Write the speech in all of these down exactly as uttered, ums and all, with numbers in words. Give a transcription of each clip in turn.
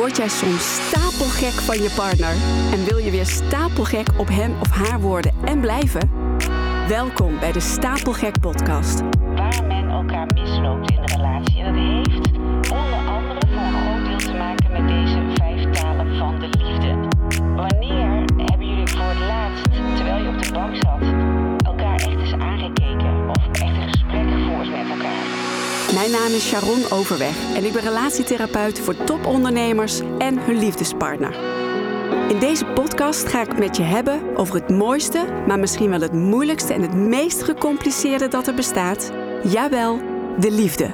Word jij soms stapelgek van je partner en wil je weer stapelgek op hem of haar worden en blijven? Welkom bij de Stapelgek podcast. Waar men elkaar misloopt in de relatie. En dat heeft onder andere voor een groot deel te maken met deze vijf talen van de liefde. Wanneer hebben jullie voor het laatst, terwijl je op de bank zat, elkaar echt eens aangekeken of echt een gesprek gevoerd met elkaar? Mijn naam is Sharon Overweg en ik ben relatietherapeut voor topondernemers en hun liefdespartner. In deze podcast ga ik het met je hebben over het mooiste, maar misschien wel het moeilijkste en het meest gecompliceerde dat er bestaat. Jawel, de liefde.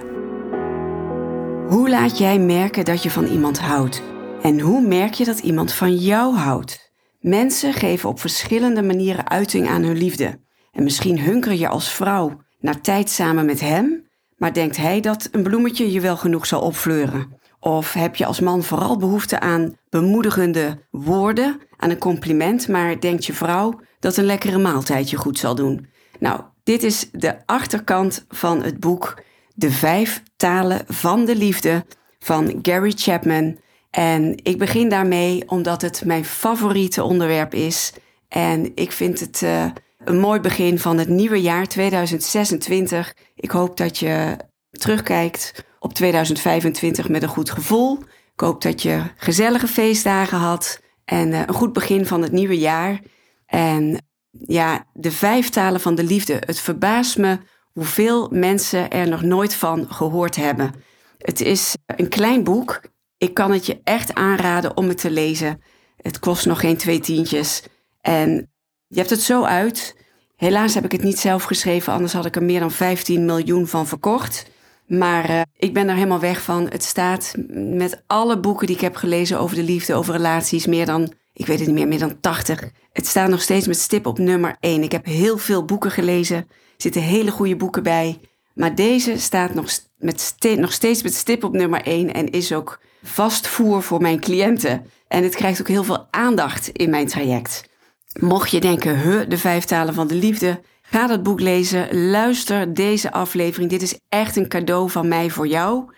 Hoe laat jij merken dat je van iemand houdt? En hoe merk je dat iemand van jou houdt? Mensen geven op verschillende manieren uiting aan hun liefde. En misschien hunker je als vrouw naar tijd samen met hem, maar denkt hij dat een bloemetje je wel genoeg zal opfleuren? Of heb je als man vooral behoefte aan bemoedigende woorden, aan een compliment, maar denkt je vrouw dat een lekkere maaltijd je goed zal doen? Nou, dit is de achterkant van het boek De Vijf Talen van de Liefde van Gary Chapman. En ik begin daarmee omdat het mijn favoriete onderwerp is. En ik vind het uh, een mooi begin van het nieuwe jaar tweeduizend zesentwintig. Ik hoop dat je terugkijkt op tweeduizend vijfentwintig met een goed gevoel. Ik hoop dat je gezellige feestdagen had en uh, een goed begin van het nieuwe jaar. En ja, de vijf talen van de liefde. Het verbaast me hoeveel mensen er nog nooit van gehoord hebben. Het is een klein boek. Ik kan het je echt aanraden om het te lezen. Het kost nog geen twee tientjes. En je hebt het zo uit. Helaas heb ik het niet zelf geschreven, anders had ik er meer dan vijftien miljoen van verkocht. Maar uh, ik ben er helemaal weg van. Het staat met alle boeken die ik heb gelezen over de liefde, over relaties, meer dan, ik weet het niet meer, meer dan tachtig. Het staat nog steeds met stip op nummer één. Ik heb heel veel boeken gelezen. Er zitten hele goede boeken bij. Maar deze staat nog, met ste- nog steeds met stip op nummer één en is ook vast voer voor mijn cliënten. En het krijgt ook heel veel aandacht in mijn traject. Mocht je denken, huh, de vijf talen van de liefde, ga dat boek lezen, luister deze aflevering. Dit is echt een cadeau van mij voor jou.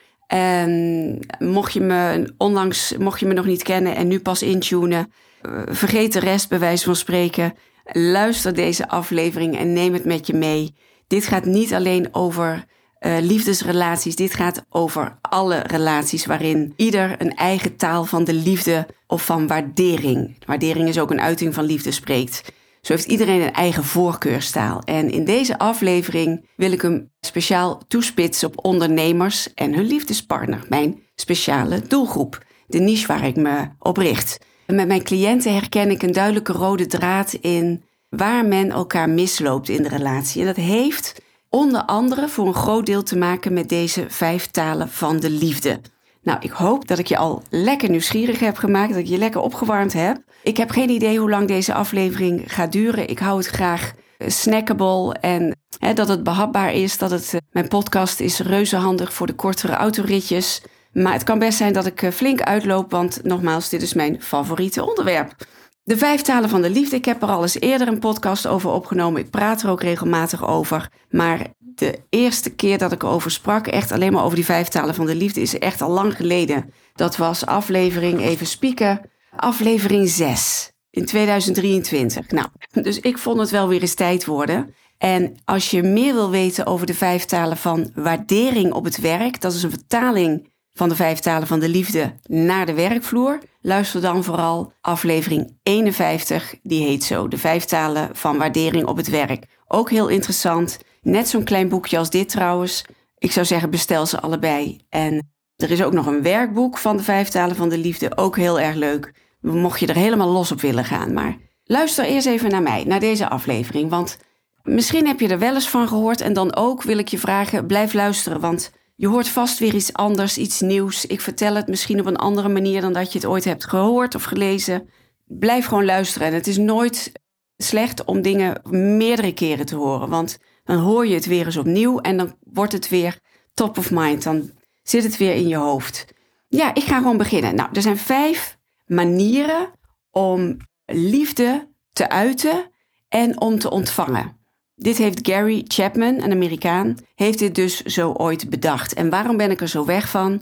En mocht je me onlangs, mocht je me nog niet kennen en nu pas intunen, vergeet de rest bij wijze van spreken. Luister deze aflevering en neem het met je mee. Dit gaat niet alleen over uh, liefdesrelaties, dit gaat over alle relaties waarin ieder een eigen taal van de liefde of van waardering. Waardering is ook een uiting van liefde spreekt. Zo heeft iedereen een eigen voorkeurstaal. En in deze aflevering wil ik hem speciaal toespitsen op ondernemers en hun liefdespartner. Mijn speciale doelgroep. De niche waar ik me op richt. En met mijn cliënten herken ik een duidelijke rode draad in waar men elkaar misloopt in de relatie. En dat heeft onder andere voor een groot deel te maken met deze vijf talen van de liefde. Nou, ik hoop dat ik je al lekker nieuwsgierig heb gemaakt, dat ik je lekker opgewarmd heb. Ik heb geen idee hoe lang deze aflevering gaat duren. Ik hou het graag snackable en hè, dat het behapbaar is. Dat het, uh, mijn podcast is reuzehandig voor de kortere autoritjes. Maar het kan best zijn dat ik uh, flink uitloop, want nogmaals, dit is mijn favoriete onderwerp. De vijf talen van de liefde. Ik heb er al eens eerder een podcast over opgenomen. Ik praat er ook regelmatig over. Maar de eerste keer dat ik erover sprak, echt alleen maar over die vijf talen van de liefde, is echt al lang geleden. Dat was aflevering, even spieken, aflevering zes in tweeduizend drieëntwintig. Nou, dus ik vond het wel weer eens tijd worden. En als je meer wil weten over de vijf talen van waardering op het werk, dat is een vertaling van de vijf talen van de liefde naar de werkvloer, luister dan vooral aflevering eenenvijftig, die heet zo, de vijf talen van waardering op het werk. Ook heel interessant, net zo'n klein boekje als dit trouwens. Ik zou zeggen, bestel ze allebei. En er is ook nog een werkboek van de vijf talen van de liefde, ook heel erg leuk. Mocht je er helemaal los op willen gaan. Maar luister eerst even naar mij, naar deze aflevering, want misschien heb je er wel eens van gehoord en dan ook wil ik je vragen, blijf luisteren, want je hoort vast weer iets anders, iets nieuws. Ik vertel het misschien op een andere manier dan dat je het ooit hebt gehoord of gelezen. Blijf gewoon luisteren. En het is nooit slecht om dingen meerdere keren te horen. Want dan hoor je het weer eens opnieuw en dan wordt het weer top of mind. Dan zit het weer in je hoofd. Ja, ik ga gewoon beginnen. Nou, er zijn vijf manieren om liefde te uiten en om te ontvangen. Dit heeft Gary Chapman, een Amerikaan, heeft dit dus zo ooit bedacht. En waarom ben ik er zo weg van?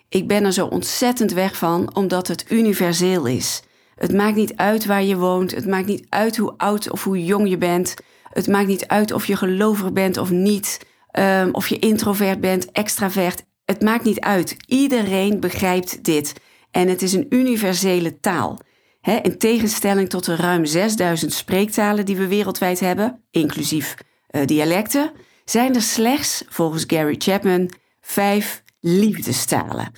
Ik ben er zo ontzettend weg van, omdat het universeel is. Het maakt niet uit waar je woont. Het maakt niet uit hoe oud of hoe jong je bent. Het maakt niet uit of je gelovig bent of niet. Um, of je introvert bent, extravert. Het maakt niet uit. Iedereen begrijpt dit. En het is een universele taal. He, in tegenstelling tot de ruim zesduizend spreektalen die we wereldwijd hebben, inclusief uh, dialecten, zijn er slechts, volgens Gary Chapman, vijf liefdestalen.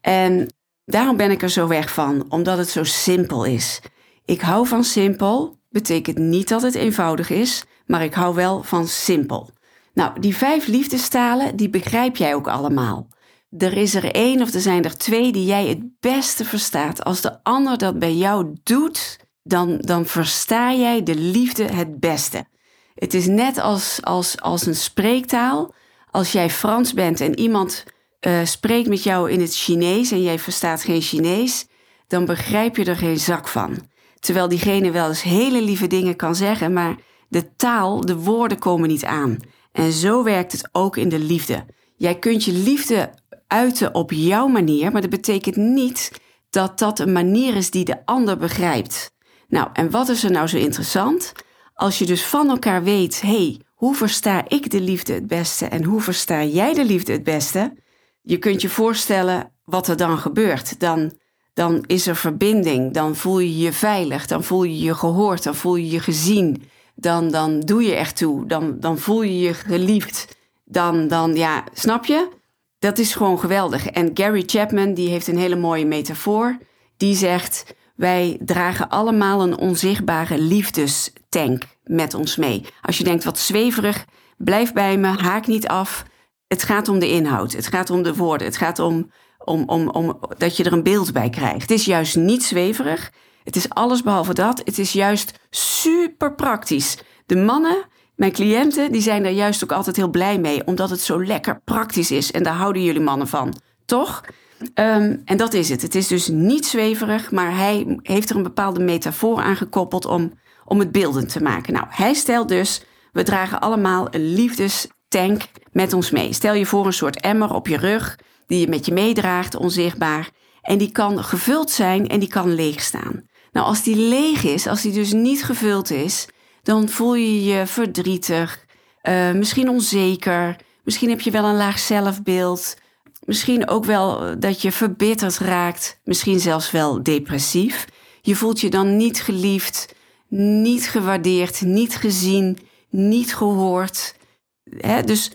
En daarom ben ik er zo weg van, omdat het zo simpel is. Ik hou van simpel, betekent niet dat het eenvoudig is, maar ik hou wel van simpel. Nou, die vijf liefdestalen, die begrijp jij ook allemaal. Er is er één of er zijn er twee die jij het beste verstaat. Als de ander dat bij jou doet, dan, dan versta jij de liefde het beste. Het is net als, als, als een spreektaal. Als jij Frans bent en iemand uh, spreekt met jou in het Chinees en jij verstaat geen Chinees, dan begrijp je er geen zak van. Terwijl diegene wel eens hele lieve dingen kan zeggen, maar de taal, de woorden komen niet aan. En zo werkt het ook in de liefde. Jij kunt je liefde uiten op jouw manier, maar dat betekent niet dat dat een manier is die de ander begrijpt. Nou, en wat is er nou zo interessant? Als je dus van elkaar weet, hé, hey, hoe versta ik de liefde het beste en hoe versta jij de liefde het beste? Je kunt je voorstellen wat er dan gebeurt. Dan, dan is er verbinding, dan voel je je veilig, dan voel je je gehoord, dan voel je je gezien. Dan, dan doe je echt toe, dan, dan voel je je geliefd. Dan, dan, ja, snap je? Dat is gewoon geweldig. En Gary Chapman, die heeft een hele mooie metafoor. Die zegt, wij dragen allemaal een onzichtbare liefdestank met ons mee. Als je denkt, wat zweverig, blijf bij me, haak niet af. Het gaat om de inhoud, het gaat om de woorden, het gaat om, om, om, om dat je er een beeld bij krijgt. Het is juist niet zweverig, het is alles behalve dat. Het is juist super praktisch. De mannen, mijn cliënten, die zijn daar juist ook altijd heel blij mee, omdat het zo lekker praktisch is. En daar houden jullie mannen van, toch? Um, en dat is het. Het is dus niet zweverig, maar hij heeft er een bepaalde metafoor aan gekoppeld om, om het beeldend te maken. Nou, hij stelt dus, we dragen allemaal een liefdestank met ons mee. Stel je voor een soort emmer op je rug, die je met je meedraagt, onzichtbaar. En die kan gevuld zijn en die kan leeg staan. Nou, als die leeg is, als die dus niet gevuld is, dan voel je je verdrietig, uh, misschien onzeker, misschien heb je wel een laag zelfbeeld, misschien ook wel dat je verbitterd raakt, misschien zelfs wel depressief. Je voelt je dan niet geliefd, niet gewaardeerd, niet gezien, niet gehoord. Hè? Dus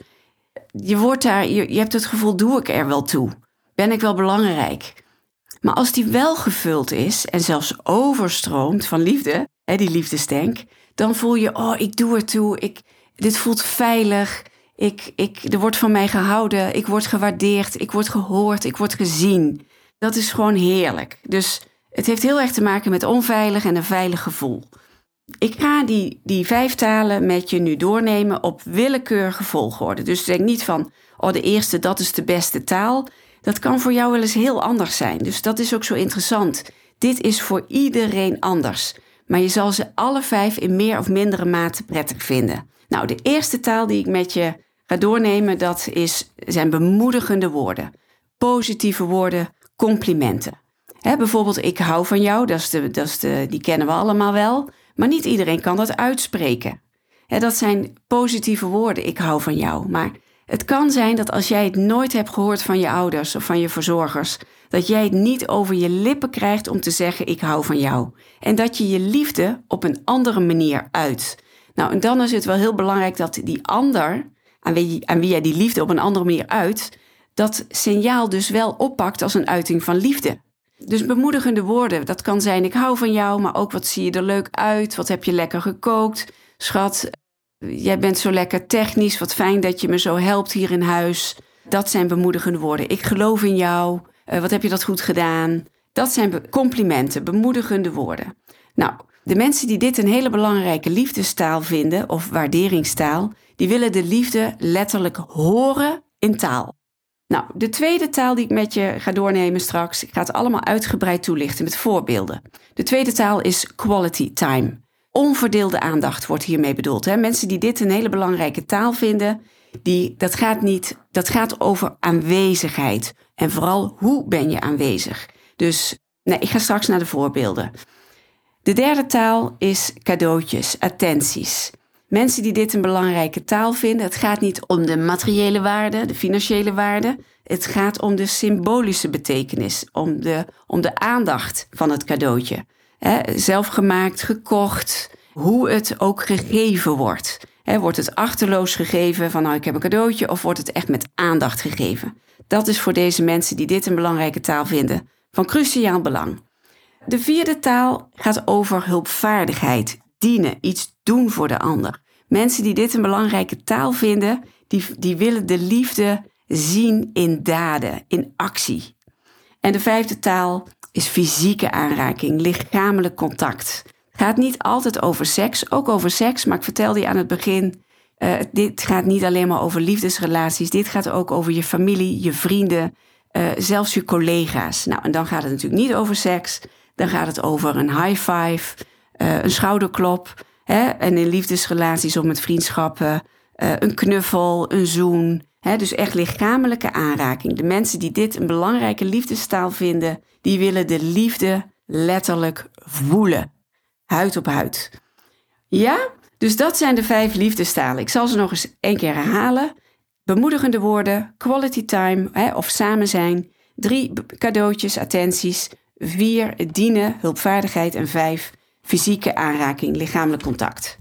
je wordt daar, je, je hebt het gevoel, doe ik er wel toe? Ben ik wel belangrijk? Maar als die wel gevuld is en zelfs overstroomt van liefde, hè, die liefdestank, dan voel je, oh, ik doe er toe, ik, dit voelt veilig, ik, ik, er wordt van mij gehouden, ik word gewaardeerd, ik word gehoord, ik word gezien. Dat is gewoon heerlijk. Dus het heeft heel erg te maken met onveilig en een veilig gevoel. Ik ga die, die vijf talen met je nu doornemen op willekeurige volgorde. Dus denk niet van, oh, de eerste, dat is de beste taal. Dat kan voor jou wel eens heel anders zijn. Dus dat is ook zo interessant. Dit is voor iedereen anders. Maar je zal ze alle vijf in meer of mindere mate prettig vinden. Nou, de eerste taal die ik met je ga doornemen, dat is, zijn bemoedigende woorden. Positieve woorden, complimenten. He, bijvoorbeeld, ik hou van jou, dat is de, dat is de, die kennen we allemaal wel. Maar niet iedereen kan dat uitspreken. He, dat zijn positieve woorden, ik hou van jou. Maar het kan zijn dat als jij het nooit hebt gehoord van je ouders of van je verzorgers, dat jij het niet over je lippen krijgt om te zeggen, ik hou van jou. En dat je je liefde op een andere manier uit. Nou, en dan is het wel heel belangrijk dat die ander, aan wie, aan wie jij die liefde op een andere manier uit, dat signaal dus wel oppakt als een uiting van liefde. Dus bemoedigende woorden, dat kan zijn, ik hou van jou, maar ook wat zie je er leuk uit, wat heb je lekker gekookt, schat, jij bent zo lekker technisch, wat fijn dat je me zo helpt hier in huis. Dat zijn bemoedigende woorden. Ik geloof in jou, uh, wat heb je dat goed gedaan. Dat zijn be- complimenten, bemoedigende woorden. Nou, de mensen die dit een hele belangrijke liefdestaal vinden, of waarderingstaal, die willen de liefde letterlijk horen in taal. Nou, de tweede taal die ik met je ga doornemen straks, ik ga het allemaal uitgebreid toelichten met voorbeelden. De tweede taal is quality time. Onverdeelde aandacht wordt hiermee bedoeld. Hè? Mensen die dit een hele belangrijke taal vinden, die, dat, gaat niet, dat gaat over aanwezigheid. En vooral, hoe ben je aanwezig? Dus nou, ik ga straks naar de voorbeelden. De derde taal is cadeautjes, attenties. Mensen die dit een belangrijke taal vinden, het gaat niet om de materiële waarde, de financiële waarde. Het gaat om de symbolische betekenis, om de, om de aandacht van het cadeautje. He, zelfgemaakt, gekocht, hoe het ook gegeven wordt. He, wordt het achterloos gegeven van nou ik heb een cadeautje of wordt het echt met aandacht gegeven? Dat is voor deze mensen die dit een belangrijke taal vinden van cruciaal belang. De vierde taal gaat over hulpvaardigheid, dienen, iets doen voor de ander. Mensen die dit een belangrijke taal vinden, die, die willen de liefde zien in daden, in actie. En de vijfde taal is fysieke aanraking, lichamelijk contact. Het gaat niet altijd over seks, ook over seks, maar ik vertelde je aan het begin, uh, dit gaat niet alleen maar over liefdesrelaties, dit gaat ook over je familie, je vrienden, uh, zelfs je collega's. Nou, en dan gaat het natuurlijk niet over seks, dan gaat het over een high five, uh, een schouderklop, hè? En in liefdesrelaties of met vriendschappen, uh, een knuffel, een zoen. Hè? Dus echt lichamelijke aanraking. De mensen die dit een belangrijke liefdestaal vinden, die willen de liefde letterlijk voelen. Huid op huid. Ja, dus dat zijn de vijf liefdestalen. Ik zal ze nog eens één keer herhalen. Bemoedigende woorden, quality time, hè, of samen zijn. Drie, cadeautjes, attenties. Vier, dienen, hulpvaardigheid. En vijf, fysieke aanraking, lichamelijk contact.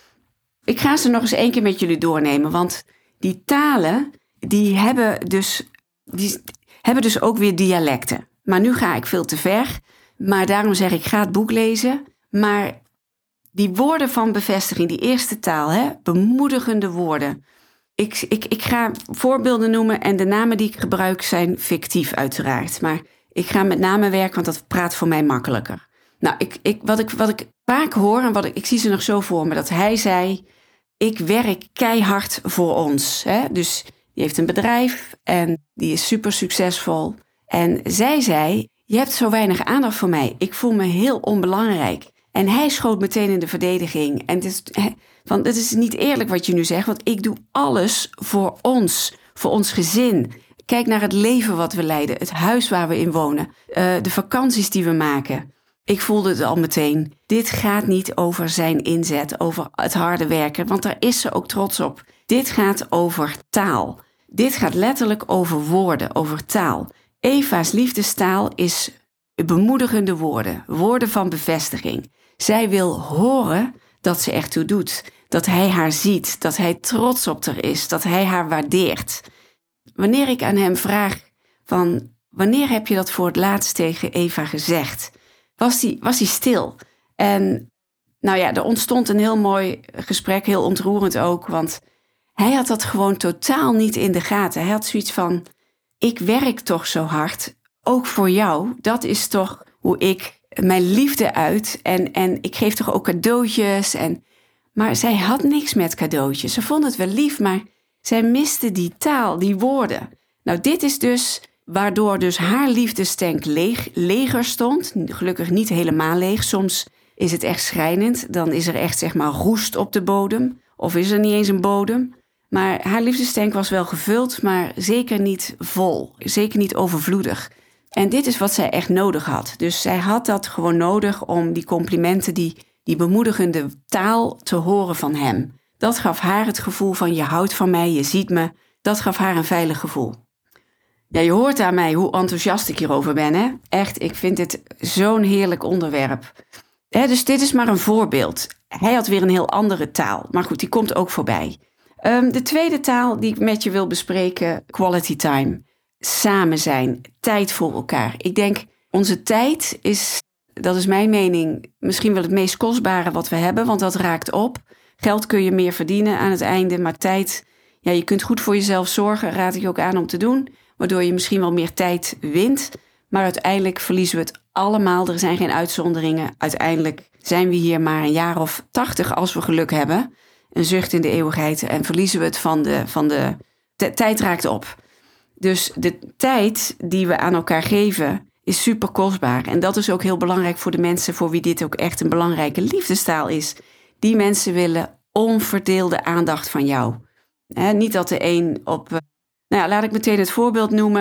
Ik ga ze nog eens één keer met jullie doornemen, want die talen, die hebben dus, die hebben dus ook weer dialecten. Maar nu ga ik veel te ver, maar daarom zeg ik, ga het boek lezen. Maar die woorden van bevestiging, die eerste taal, hè, bemoedigende woorden. Ik, ik, ik ga voorbeelden noemen en de namen die ik gebruik zijn fictief uiteraard. Maar ik ga met namen werken, want dat praat voor mij makkelijker. Nou, ik, ik, wat, ik, wat ik vaak hoor, en wat ik, ik zie ze nog zo voor me, dat hij zei, ik werk keihard voor ons. Hè? Dus die heeft een bedrijf en die is super succesvol. En zij zei, je hebt zo weinig aandacht voor mij. Ik voel me heel onbelangrijk. En hij schoot meteen in de verdediging. En het is, van, het is niet eerlijk wat je nu zegt, want ik doe alles voor ons, voor ons gezin. Kijk naar het leven wat we leiden, het huis waar we in wonen, uh, de vakanties die we maken. Ik voelde het al meteen. Dit gaat niet over zijn inzet, over het harde werken, want daar is ze ook trots op. Dit gaat over taal. Dit gaat letterlijk over woorden, over taal. Eva's liefdestaal is bemoedigende woorden, woorden van bevestiging. Zij wil horen dat ze ertoe doet, dat hij haar ziet, dat hij trots op haar is, dat hij haar waardeert. Wanneer ik aan hem vraag van, wanneer heb je dat voor het laatst tegen Eva gezegd? Was hij was hij stil. En nou ja, er ontstond een heel mooi gesprek, heel ontroerend ook, want hij had dat gewoon totaal niet in de gaten. Hij had zoiets van, ik werk toch zo hard, ook voor jou. Dat is toch hoe ik mijn liefde uit en, en ik geef toch ook cadeautjes. En, maar zij had niks met cadeautjes. Ze vond het wel lief, maar zij miste die taal, die woorden. Nou, dit is dus waardoor dus haar liefdestank leeg, leger stond. Gelukkig niet helemaal leeg. Soms is het echt schrijnend. Dan is er echt zeg maar roest op de bodem. Of is er niet eens een bodem. Maar haar liefdestank was wel gevuld, maar zeker niet vol. Zeker niet overvloedig. En dit is wat zij echt nodig had. Dus zij had dat gewoon nodig om die complimenten, die, die bemoedigende taal te horen van hem. Dat gaf haar het gevoel van je houdt van mij, je ziet me. Dat gaf haar een veilig gevoel. Ja, je hoort aan mij hoe enthousiast ik hierover ben, hè? Echt, ik vind dit zo'n heerlijk onderwerp. Hè, dus dit is maar een voorbeeld. Hij had weer een heel andere taal. Maar goed, die komt ook voorbij. Um, de tweede taal die ik met je wil bespreken, quality time. Samen zijn, tijd voor elkaar. Ik denk, onze tijd is, dat is mijn mening, misschien wel het meest kostbare wat we hebben, want dat raakt op. Geld kun je meer verdienen aan het einde, maar tijd, ja, je kunt goed voor jezelf zorgen, raad ik je ook aan om te doen, waardoor je misschien wel meer tijd wint. Maar uiteindelijk verliezen we het allemaal, er zijn geen uitzonderingen. Uiteindelijk zijn we hier maar een jaar of tachtig als we geluk hebben. Een zucht in de eeuwigheid en verliezen we het van de, van de, de tijd raakt op. Dus de tijd die we aan elkaar geven is super kostbaar. En dat is ook heel belangrijk voor de mensen voor wie dit ook echt een belangrijke liefdestaal is. Die mensen willen onverdeelde aandacht van jou. He, niet dat de een op... Nou ja, laat ik meteen het voorbeeld noemen.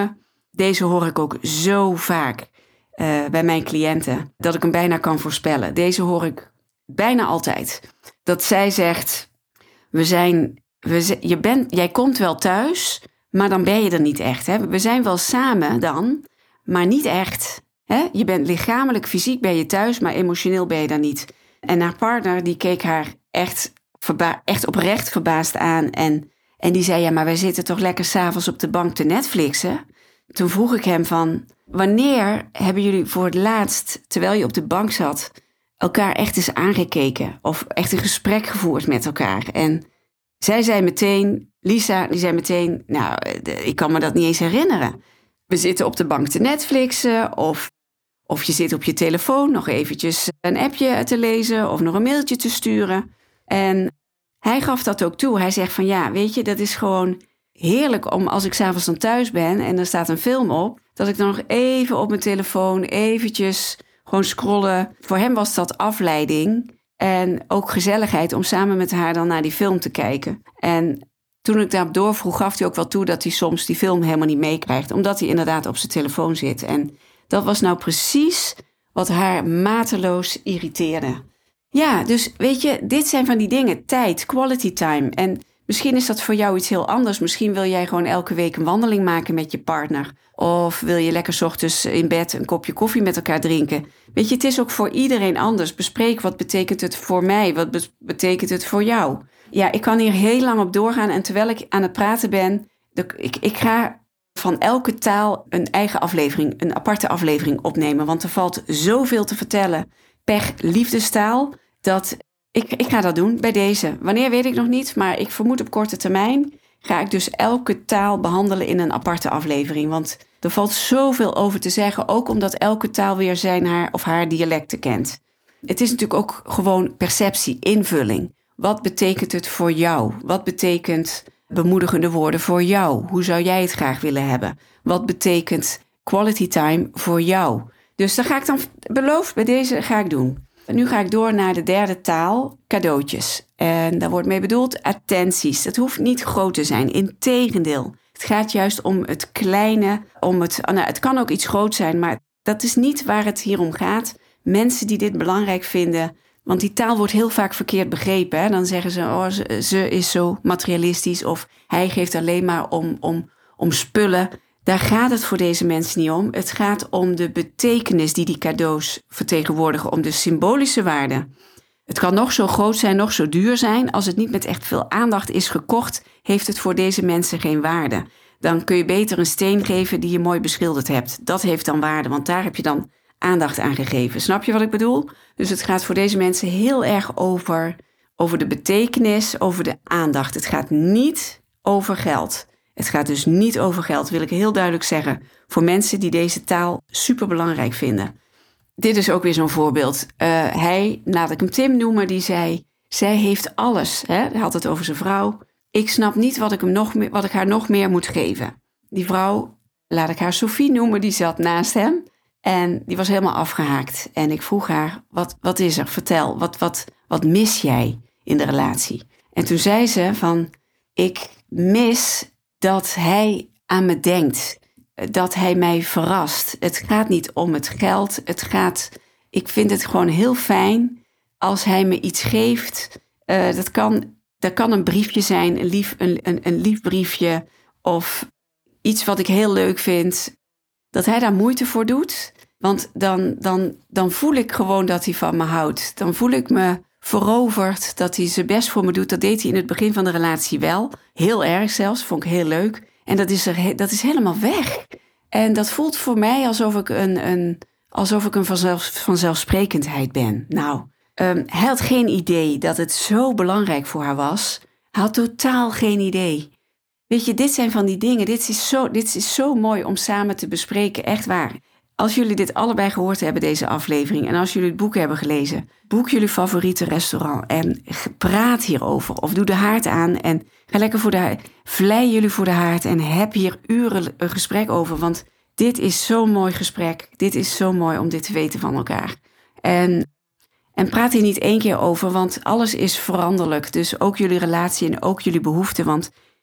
Deze hoor ik ook zo vaak uh, bij mijn cliënten, dat ik hem bijna kan voorspellen. Deze hoor ik bijna altijd. Dat zij zegt, we zijn, we, je bent, jij komt wel thuis, maar dan ben je er niet echt. Hè? We zijn wel samen dan, maar niet echt. Hè? Je bent lichamelijk, fysiek ben je thuis, maar emotioneel ben je daar niet. En haar partner die keek haar echt, verba- echt oprecht verbaasd aan. En, en die zei, ja, maar wij zitten toch lekker 's avonds op de bank te Netflixen? Toen vroeg ik hem van, wanneer hebben jullie voor het laatst, terwijl je op de bank zat, elkaar echt eens aangekeken? Of echt een gesprek gevoerd met elkaar? En zij zei meteen, Lisa, die zei meteen, nou, ik kan me dat niet eens herinneren. We zitten op de bank te Netflixen of, of je zit op je telefoon nog eventjes een appje te lezen of nog een mailtje te sturen. En hij gaf dat ook toe. Hij zegt van ja, weet je, dat is gewoon heerlijk om als ik 's avonds dan thuis ben en er staat een film op, dat ik dan nog even op mijn telefoon eventjes gewoon scrollen. Voor hem was dat afleiding en ook gezelligheid om samen met haar dan naar die film te kijken. En toen ik daarop doorvroeg, gaf hij ook wel toe dat hij soms die film helemaal niet meekrijgt, omdat hij inderdaad op zijn telefoon zit. En dat was nou precies wat haar mateloos irriteerde. Ja, dus weet je, dit zijn van die dingen. Tijd, quality time. En misschien is dat voor jou iets heel anders. Misschien wil jij gewoon elke week een wandeling maken met je partner. Of wil je lekker 's ochtends in bed een kopje koffie met elkaar drinken. Weet je, het is ook voor iedereen anders. Bespreek wat betekent het voor mij? Wat be- betekent het voor jou? Ja, ik kan hier heel lang op doorgaan. En terwijl ik aan het praten ben, de, ik, ik ga van elke taal een eigen aflevering, een aparte aflevering opnemen. Want er valt zoveel te vertellen per liefdestaal, dat ik, ik ga dat doen bij deze. Wanneer weet ik nog niet, maar ik vermoed op korte termijn ga ik dus elke taal behandelen in een aparte aflevering. Want er valt zoveel over te zeggen, ook omdat elke taal weer zijn haar of haar dialecten kent. Het is natuurlijk ook gewoon perceptie, invulling. Wat betekent het voor jou? Wat betekent bemoedigende woorden voor jou? Hoe zou jij het graag willen hebben? Wat betekent quality time voor jou? Dus dat ga ik dan, beloofd, bij deze ga ik doen. En nu ga ik door naar de derde taal, cadeautjes. En daar wordt mee bedoeld attenties. Dat hoeft niet groot te zijn, integendeel. Het gaat juist om het kleine, om het, nou, het kan ook iets groot zijn, maar dat is niet waar het hier om gaat. Mensen die dit belangrijk vinden, want die taal wordt heel vaak verkeerd begrepen. Hè? Dan zeggen ze, oh, ze, ze is zo materialistisch of hij geeft alleen maar om, om, om spullen. Daar gaat het voor deze mensen niet om. Het gaat om de betekenis die die cadeaus vertegenwoordigen, om de symbolische waarde. Het kan nog zo groot zijn, nog zo duur zijn. Als het niet met echt veel aandacht is gekocht, heeft het voor deze mensen geen waarde. Dan kun je beter een steen geven die je mooi beschilderd hebt. Dat heeft dan waarde, want daar heb je dan aandacht aan gegeven. Snap je wat ik bedoel? Dus het gaat voor deze mensen heel erg over, over de betekenis, over de aandacht. Het gaat niet over geld. Het gaat dus niet over geld, wil ik heel duidelijk zeggen, voor mensen die deze taal superbelangrijk vinden. Dit is ook weer zo'n voorbeeld. Uh, hij, laat ik hem Tim noemen, die zei, zij heeft alles. Hè? Hij had het over zijn vrouw. Ik snap niet wat ik, hem nog meer, wat ik haar nog meer moet geven. Die vrouw, laat ik haar Sophie noemen, die zat naast hem. En die was helemaal afgehaakt. En ik vroeg haar, wat, wat is er? Vertel, wat, wat, wat mis jij in de relatie? En toen zei ze van, ik mis dat hij aan me denkt. Dat hij mij verrast. Het gaat niet om het geld. Het gaat, ik vind het gewoon heel fijn als hij me iets geeft. Uh, dat, kan, dat kan een briefje zijn, een lief, een, een, een lief briefje. Of iets wat ik heel leuk vind. Dat hij daar moeite voor doet. Want dan, dan, dan voel ik gewoon dat hij van me houdt. Dan voel ik me veroverd, dat hij zijn best voor me doet. Dat deed hij in het begin van de relatie wel. Heel erg zelfs, vond ik heel leuk. En dat is, er, dat is helemaal weg. En dat voelt voor mij alsof ik een, een, alsof ik een vanzelf, vanzelfsprekendheid ben. Nou, um, hij had geen idee dat het zo belangrijk voor haar was. Hij had totaal geen idee. Weet je, dit zijn van die dingen. Dit is zo, dit is zo mooi om samen te bespreken, echt waar. Als jullie dit allebei gehoord hebben, deze aflevering, en als jullie het boek hebben gelezen, boek jullie favoriete restaurant en praat hierover. Of doe de haard aan en ga lekker voor de haard. Vlei jullie voor de haard en heb hier uren een gesprek over. Want dit is zo'n mooi gesprek. Dit is zo mooi om dit te weten van elkaar. En, en praat hier niet één keer over, want alles is veranderlijk. Dus ook jullie relatie en ook jullie behoeften. Want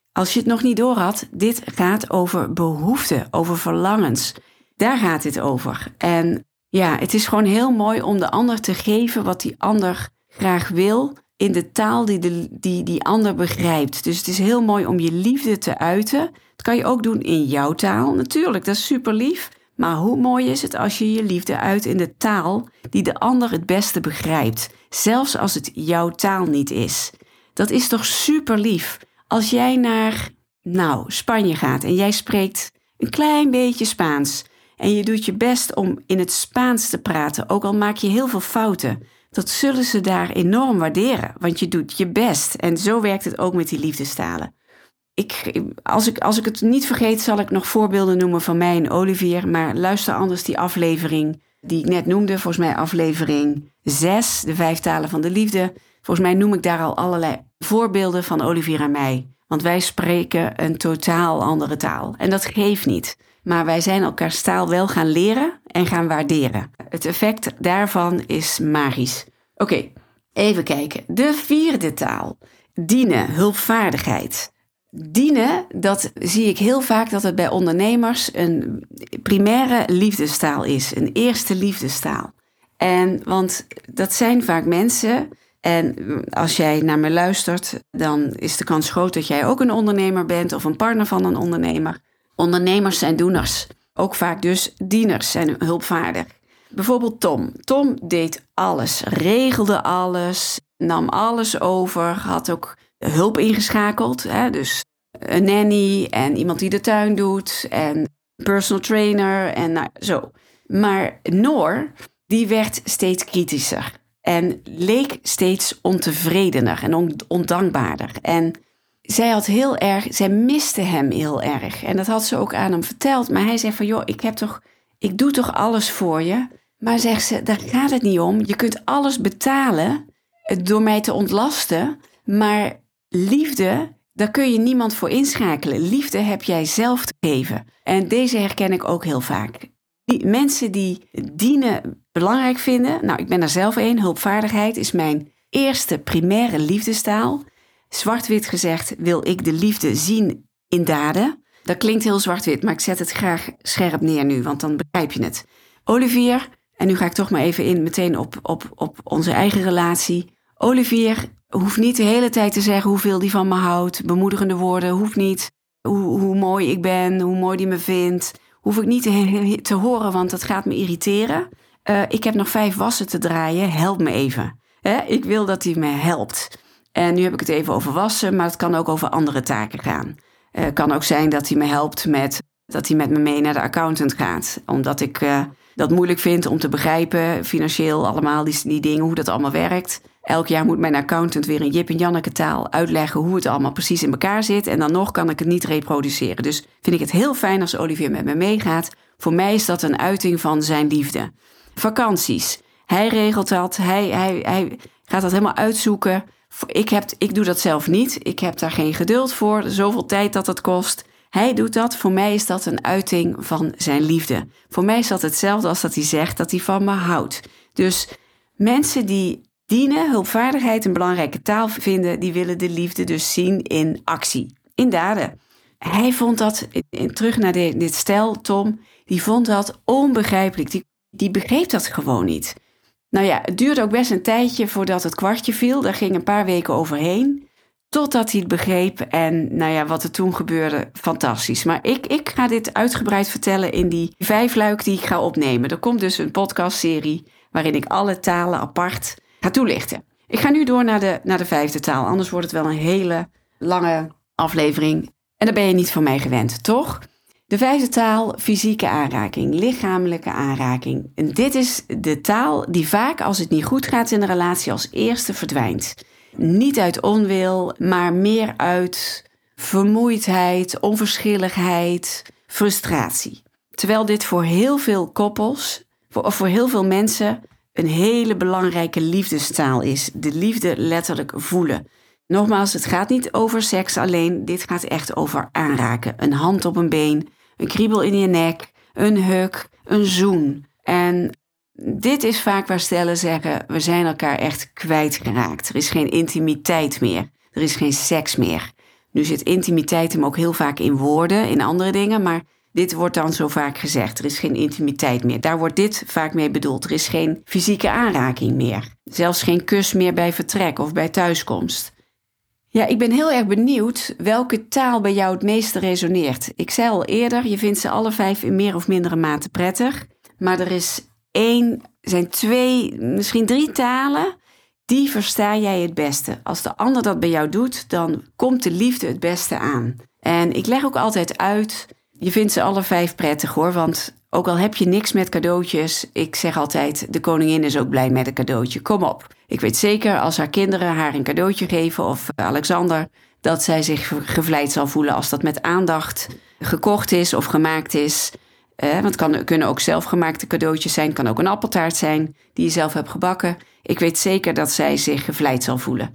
als je het nog niet door had, dit gaat over behoeften, over verlangens. Daar gaat dit over. En ja, het is gewoon heel mooi om de ander te geven wat die ander graag wil in de taal die, de, die die ander begrijpt. Dus het is heel mooi om je liefde te uiten. Dat kan je ook doen in jouw taal. Natuurlijk, dat is super lief. Maar hoe mooi is het als je je liefde uit in de taal die de ander het beste begrijpt. Zelfs als het jouw taal niet is. Dat is toch super lief. Als jij naar nou, Spanje gaat en jij spreekt een klein beetje Spaans. En je doet je best om in het Spaans te praten, ook al maak je heel veel fouten. Dat zullen ze daar enorm waarderen, want je doet je best. En zo werkt het ook met die liefdestalen. Ik, als, ik, als ik het niet vergeet, zal ik nog voorbeelden noemen van mij en Olivier. Maar luister anders die aflevering die ik net noemde. Volgens mij aflevering zes, de vijf talen van de liefde. Volgens mij noem ik daar al allerlei voorbeelden van Olivier en mij. Want wij spreken een totaal andere taal. En dat geeft niet. Maar wij zijn elkaars taal wel gaan leren en gaan waarderen. Het effect daarvan is magisch. Oké, okay, even kijken. De vierde taal. Dienen, hulpvaardigheid. Dienen, dat zie ik heel vaak dat het bij ondernemers een primaire liefdestaal is. Een eerste liefdestaal. En want dat zijn vaak mensen. En als jij naar me luistert, dan is de kans groot dat jij ook een ondernemer bent of een partner van een ondernemer. Ondernemers zijn doeners. Ook vaak dus dieners zijn hulpvaardig. Bijvoorbeeld Tom. Tom deed alles, regelde alles, nam alles over, had ook hulp ingeschakeld. Hè? Dus een nanny en iemand die de tuin doet en een personal trainer en nou, zo. Maar Noor, die werd steeds kritischer en leek steeds ontevredener en ondankbaarder. En zij had heel erg, zij miste hem heel erg. En dat had ze ook aan hem verteld. Maar hij zei van, joh, ik heb toch, ik doe toch alles voor je. Maar zegt ze, daar gaat het niet om. Je kunt alles betalen door mij te ontlasten. Maar liefde, daar kun je niemand voor inschakelen. Liefde heb jij zelf te geven. En deze herken ik ook heel vaak. Die mensen die dienen belangrijk vinden. Nou, ik ben er zelf een. Hulpvaardigheid is mijn eerste primaire liefdestaal. Zwart-wit gezegd wil ik de liefde zien in daden. Dat klinkt heel zwart-wit, maar ik zet het graag scherp neer nu, want dan begrijp je het. Olivier, en nu ga ik toch maar even in meteen op, op, op onze eigen relatie. Olivier hoeft niet de hele tijd te zeggen hoeveel hij van me houdt. Bemoedigende woorden, hoeft niet. Hoe, hoe mooi ik ben, hoe mooi hij me vindt. Hoef ik niet te, te horen, want dat gaat me irriteren. Uh, ik heb nog vijf wassen te draaien, help me even. He? Ik wil dat hij me helpt. En nu heb ik het even over wassen, maar het kan ook over andere taken gaan. Het uh, kan ook zijn dat hij me helpt met dat hij met me mee naar de accountant gaat. Omdat ik uh, dat moeilijk vind om te begrijpen, financieel allemaal die, die dingen, hoe dat allemaal werkt. Elk jaar moet mijn accountant weer in Jip en Janneke taal uitleggen hoe het allemaal precies in elkaar zit. En dan nog kan ik het niet reproduceren. Dus vind ik het heel fijn als Olivier met me meegaat. Voor mij is dat een uiting van zijn liefde. Vakanties. Hij regelt dat. Hij, hij, hij gaat dat helemaal uitzoeken. Ik, heb, ik doe dat zelf niet. Ik heb daar geen geduld voor. Zoveel tijd dat het kost. Hij doet dat. Voor mij is dat een uiting van zijn liefde. Voor mij is dat hetzelfde als dat hij zegt dat hij van me houdt. Dus mensen die dienen, hulpvaardigheid een belangrijke taal vinden, die willen de liefde dus zien in actie, in daden. Hij vond dat, terug naar de, dit stel, Tom, die vond dat onbegrijpelijk. Die, die begreep dat gewoon niet. Nou ja, het duurde ook best een tijdje voordat het kwartje viel. Daar ging een paar weken overheen, totdat hij het begreep. En nou ja, wat er toen gebeurde, fantastisch. Maar ik, ik ga dit uitgebreid vertellen in die vijf luik die ik ga opnemen. Er komt dus een podcastserie waarin ik alle talen apart ga toelichten. Ik ga nu door naar de, naar de vijfde taal. Anders wordt het wel een hele lange aflevering. En daar ben je niet van mij gewend, toch? De vijfde taal, fysieke aanraking, lichamelijke aanraking. En dit is de taal die vaak, als het niet goed gaat in de relatie, als eerste verdwijnt. Niet uit onwil, maar meer uit vermoeidheid, onverschilligheid, frustratie. Terwijl dit voor heel veel koppels, voor, of voor heel veel mensen, een hele belangrijke liefdestaal is. De liefde letterlijk voelen. Nogmaals, het gaat niet over seks alleen. Dit gaat echt over aanraken. Een hand op een been, een kriebel in je nek, een hug, een zoen. En dit is vaak waar stellen zeggen, we zijn elkaar echt kwijtgeraakt. Er is geen intimiteit meer. Er is geen seks meer. Nu zit intimiteit hem ook heel vaak in woorden, in andere dingen, maar dit wordt dan zo vaak gezegd. Er is geen intimiteit meer. Daar wordt dit vaak mee bedoeld. Er is geen fysieke aanraking meer. Zelfs geen kus meer bij vertrek of bij thuiskomst. Ja, ik ben heel erg benieuwd welke taal bij jou het meeste resoneert. Ik zei al eerder, je vindt ze alle vijf in meer of mindere mate prettig. Maar er is één, zijn twee, misschien drie talen, die versta jij het beste. Als de ander dat bij jou doet, dan komt de liefde het beste aan. En ik leg ook altijd uit, je vindt ze alle vijf prettig hoor, want ook al heb je niks met cadeautjes, ik zeg altijd, de koningin is ook blij met een cadeautje. Kom op. Ik weet zeker als haar kinderen haar een cadeautje geven of Alexander, dat zij zich gevleid zal voelen als dat met aandacht gekocht is of gemaakt is. Eh, want het kan, kunnen ook zelfgemaakte cadeautjes zijn. Het kan ook een appeltaart zijn die je zelf hebt gebakken. Ik weet zeker dat zij zich gevleid zal voelen.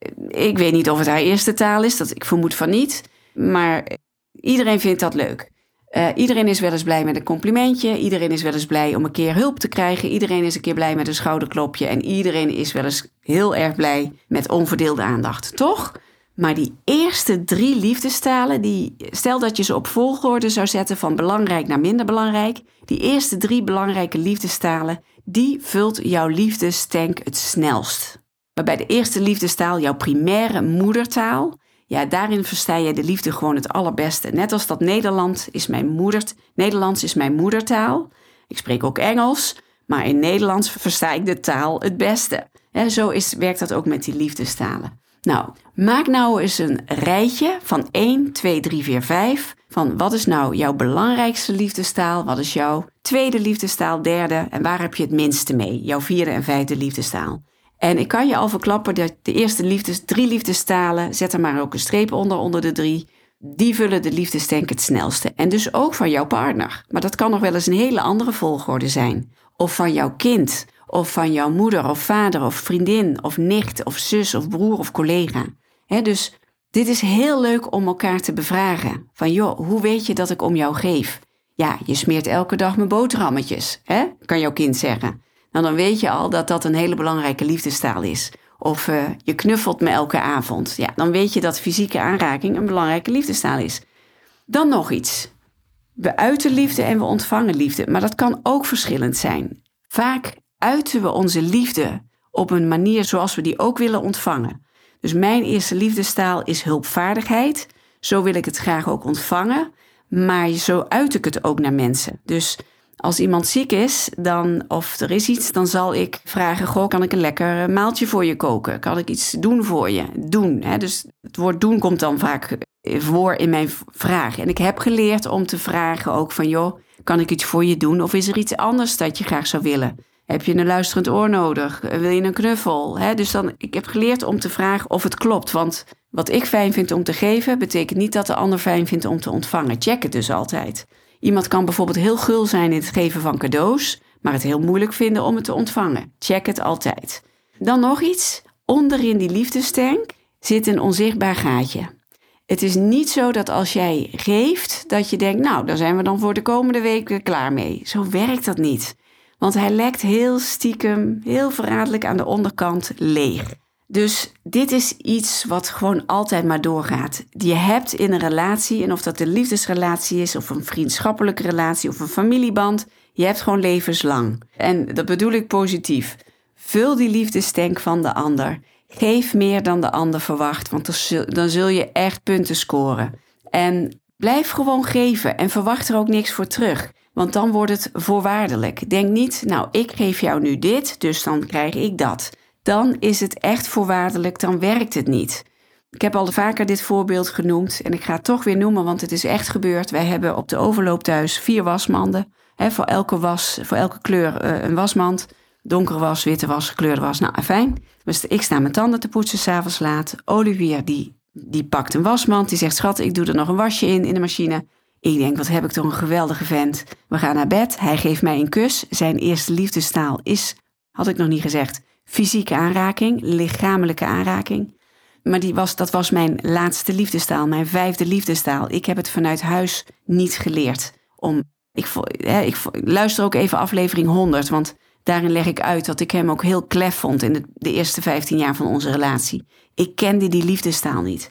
Ik weet niet of het haar eerste taal is, dat ik vermoed van niet. Maar iedereen vindt dat leuk. Uh, iedereen is wel eens blij met een complimentje. Iedereen is wel eens blij om een keer hulp te krijgen. Iedereen is een keer blij met een schouderklopje. En iedereen is wel eens heel erg blij met onverdeelde aandacht. Toch? Maar die eerste drie liefdestalen, die, stel dat je ze op volgorde zou zetten van belangrijk naar minder belangrijk. Die eerste drie belangrijke liefdestalen, die vult jouw liefdestank het snelst. Waarbij de eerste liefdestaal, jouw primaire moedertaal, ja, daarin versta je de liefde gewoon het allerbeste. Net als dat Nederland is mijn moeder, Nederlands is mijn moedertaal. Ik spreek ook Engels, maar in Nederlands versta ik de taal het beste. He, zo is, werkt dat ook met die liefdestalen. Nou, maak nou eens een rijtje van één, twee, drie, vier, vijf. Van wat is nou jouw belangrijkste liefdestaal? Wat is jouw tweede liefdestaal, derde? En waar heb je het minste mee? Jouw vierde en vijfde liefdestaal. En ik kan je al verklappen dat de eerste liefdes, drie liefdestalen, zet er maar ook een streep onder, onder de drie. Die vullen de liefdestank het snelste. En dus ook van jouw partner. Maar dat kan nog wel eens een hele andere volgorde zijn. Of van jouw kind. Of van jouw moeder of vader of vriendin of nicht of zus of broer of collega. He, dus dit is heel leuk om elkaar te bevragen. Van joh, hoe weet je dat ik om jou geef? Ja, je smeert elke dag mijn boterhammetjes, hè? Kan jouw kind zeggen. Nou, dan weet je al dat dat een hele belangrijke liefdestaal is. Of uh, je knuffelt me elke avond. Ja, dan weet je dat fysieke aanraking een belangrijke liefdestaal is. Dan nog iets. We uiten liefde en we ontvangen liefde. Maar dat kan ook verschillend zijn. Vaak uiten we onze liefde op een manier zoals we die ook willen ontvangen. Dus mijn eerste liefdestaal is hulpvaardigheid. Zo wil ik het graag ook ontvangen. Maar zo uit ik het ook naar mensen. Dus als iemand ziek is, dan, of er is iets, dan zal ik vragen, goh, kan ik een lekker maaltje voor je koken? Kan ik iets doen voor je? Doen. Hè? Dus het woord doen komt dan vaak voor in mijn vraag. En ik heb geleerd om te vragen ook van, joh, kan ik iets voor je doen? Of is er iets anders dat je graag zou willen? Heb je een luisterend oor nodig? Wil je een knuffel? He, dus dan, ik heb geleerd om te vragen of het klopt. Want wat ik fijn vind om te geven, betekent niet dat de ander fijn vindt om te ontvangen. Check het dus altijd. Iemand kan bijvoorbeeld heel gul zijn in het geven van cadeaus, maar het heel moeilijk vinden om het te ontvangen. Check het altijd. Dan nog iets. Onderin die liefdestank zit een onzichtbaar gaatje. Het is niet zo dat als jij geeft, dat je denkt, nou, daar zijn we dan voor de komende week klaar mee. Zo werkt dat niet. Want hij lekt heel stiekem, heel verraderlijk aan de onderkant leeg. Dus dit is iets wat gewoon altijd maar doorgaat. Je hebt in een relatie, en of dat een liefdesrelatie is, of een vriendschappelijke relatie, of een familieband, je hebt gewoon levenslang. En dat bedoel ik positief. Vul die liefdestank van de ander. Geef meer dan de ander verwacht, want dan zul je echt punten scoren. En blijf gewoon geven en verwacht er ook niks voor terug. Want dan wordt het voorwaardelijk. Denk niet, nou, ik geef jou nu dit, dus dan krijg ik dat. Dan is het echt voorwaardelijk, dan werkt het niet. Ik heb al vaker dit voorbeeld genoemd en ik ga het toch weer noemen, want het is echt gebeurd. Wij hebben op de overloop thuis vier wasmanden. Hè, voor elke was, voor elke kleur uh, een wasmand. Donkere was, witte was, gekleurde was. Nou, fijn. Dus ik sta mijn tanden te poetsen 's avonds laat. Olivier, die, die pakt een wasmand. Die zegt, schat, ik doe er nog een wasje in, in de machine. Ik denk, wat heb ik toch een geweldige vent. We gaan naar bed. Hij geeft mij een kus. Zijn eerste liefdestaal is, had ik nog niet gezegd, fysieke aanraking, lichamelijke aanraking. Maar die was, dat was mijn laatste liefdestaal, mijn vijfde liefdestaal. Ik heb het vanuit huis niet geleerd. Om, ik, hè, ik luister ook even aflevering honderd, want daarin leg ik uit dat ik hem ook heel klef vond in de, de eerste vijftien jaar van onze relatie. Ik kende die liefdestaal niet.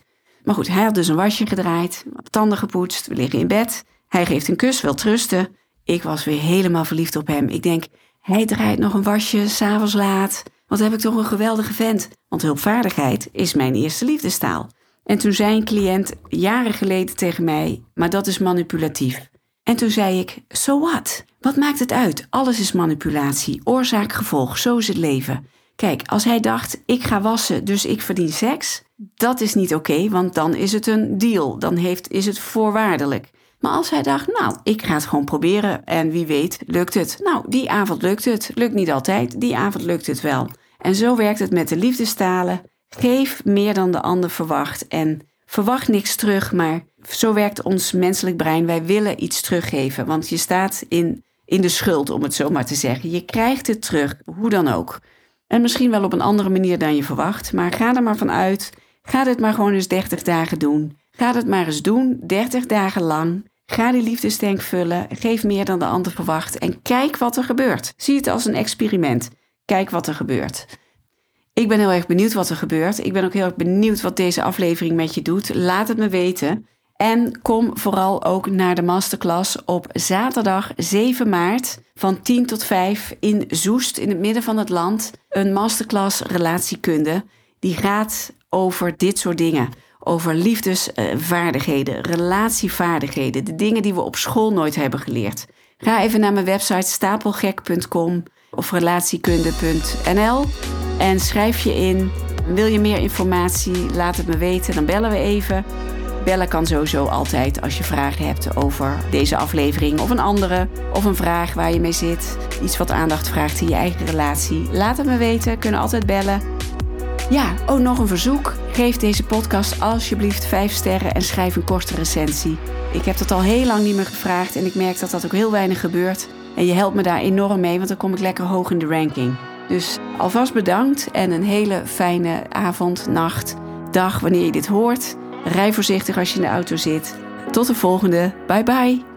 Maar goed, hij had dus een wasje gedraaid, tanden gepoetst, we liggen in bed. Hij geeft een kus, wil trusten. Ik was weer helemaal verliefd op hem. Ik denk, hij draait nog een wasje, 's avonds laat. Wat heb ik toch een geweldige vent. Want hulpvaardigheid is mijn eerste liefdestaal. En toen zei een cliënt jaren geleden tegen mij, maar dat is manipulatief. En toen zei ik, so what? Wat maakt het uit? Alles is manipulatie, oorzaak, gevolg, zo is het leven. Kijk, als hij dacht, ik ga wassen, dus ik verdien seks, dat is niet oké, okay, want dan is het een deal, dan heeft, is het voorwaardelijk. Maar als hij dacht, nou, ik ga het gewoon proberen en wie weet, lukt het. Nou, die avond lukt het, lukt niet altijd, die avond lukt het wel. En zo werkt het met de liefdestalen. Geef meer dan de ander verwacht en verwacht niks terug, maar zo werkt ons menselijk brein. Wij willen iets teruggeven, want je staat in, in de schuld, om het zo maar te zeggen. Je krijgt het terug, hoe dan ook. En misschien wel op een andere manier dan je verwacht, maar ga er maar van uit. Ga dit maar gewoon eens dertig dagen doen. Ga het maar eens doen, dertig dagen lang. Ga die liefdestank vullen, geef meer dan de ander verwacht en kijk wat er gebeurt. Zie het als een experiment. Kijk wat er gebeurt. Ik ben heel erg benieuwd wat er gebeurt. Ik ben ook heel erg benieuwd wat deze aflevering met je doet. Laat het me weten. En kom vooral ook naar de masterclass op zaterdag zeven maart van tien tot vijf in Zoest, in het midden van het land. Een masterclass relatiekunde die gaat over dit soort dingen. Over liefdesvaardigheden, relatievaardigheden, de dingen die we op school nooit hebben geleerd. Ga even naar mijn website stapelgek punt com of relatiekunde punt n l en schrijf je in. Wil je meer informatie? Laat het me weten, dan bellen we even. Bellen kan sowieso altijd als je vragen hebt over deze aflevering of een andere. Of een vraag waar je mee zit. Iets wat aandacht vraagt in je eigen relatie. Laat het me weten, kunnen altijd bellen. Ja, oh, nog een verzoek. Geef deze podcast alsjeblieft vijf sterren en schrijf een korte recensie. Ik heb dat al heel lang niet meer gevraagd en ik merk dat dat ook heel weinig gebeurt. En je helpt me daar enorm mee, want dan kom ik lekker hoog in de ranking. Dus alvast bedankt en een hele fijne avond, nacht, dag wanneer je dit hoort. Rij voorzichtig als je in de auto zit. Tot de volgende. Bye bye.